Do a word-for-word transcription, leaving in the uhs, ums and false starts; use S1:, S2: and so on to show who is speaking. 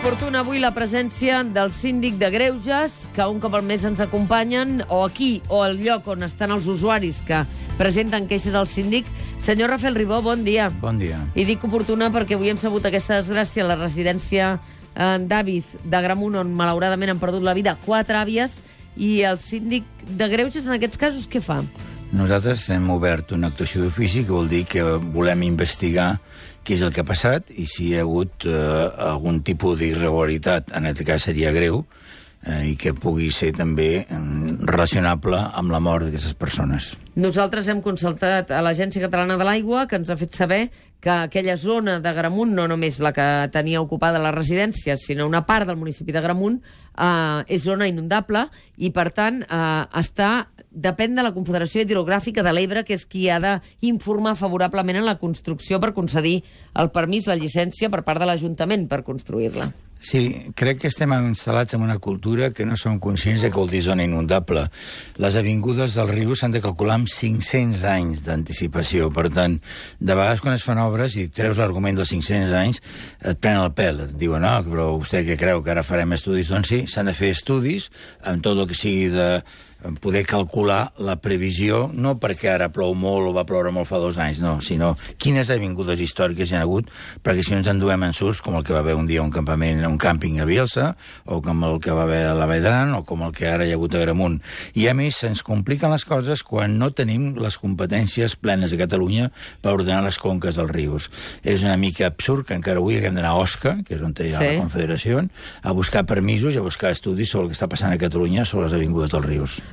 S1: oportuna avui la presència del síndic de Greuges, que un cop al mes ens acompanyen, o aquí, o al lloc on estan els usuaris que presenten queixes al síndic. Senyor Rafael Ribó, bon dia.
S2: Bon dia.
S1: I dic oportuna perquè avui hem sabut aquesta desgràcia a la residència eh, d'avis de Gramunt, on malauradament han perdut la vida quatre àvies, i el síndic de Greuges, en aquests casos, què fa?
S2: Nosaltres hem obert una actuació d'ofici, que vol dir que volem investigar què és el que ha passat i si hi ha hagut eh, algun tipus d'irregularitat, en aquest cas seria greu, eh, i que pugui ser també eh, relacionable amb la mort d'aquestes persones.
S1: Nosaltres hem consultat a l'Agència Catalana de l'Aigua, que ens ha fet saber que aquella zona de Gramunt, no només la que tenia ocupada la residència, sinó una part del municipi de Gramunt, eh, és zona inundable i, per tant, eh, està, depèn de la Confederació Hidrogràfica de l'Ebre, que és qui ha d'informar favorablement en la construcció per concedir el permís, la llicència per part de l'Ajuntament per construir-la.
S2: Sí, crec que estem instal·lats en una cultura que no som conscients de que vol dir zona inundable. Les avingudes del riu s'han de calcular amb cinc-cents anys d'anticipació. Per tant, de vegades quan es fan obres i treus l'argument dels cinc-cents anys, et prenen el pèl. Et diuen, no, però vostè què creu, que ara farem estudis? Doncs sí, s'han de fer estudis amb tot el que sigui de poder calcular la previsió, no perquè ara plou molt o va ploure molt fa dos anys, no, sinó quines avingudes històriques hi ha hagut, perquè si no ens enduem ensurts, com el que va haver un dia un campament, un càmping a Bielsa, o com el que va haver a la Vall d'Aran, o com el que ara hi ha hagut a Gramunt. I a més, se'ns compliquen les coses quan no tenim les competències plenes a Catalunya per ordenar les conques dels rius. És una mica absurd que encara avui haguem d'anar a Osca, que és on hi ha sí. la Confederació, a buscar permisos i a buscar estudis sobre el que està passant a Catalunya sobre les avingudes dels rius.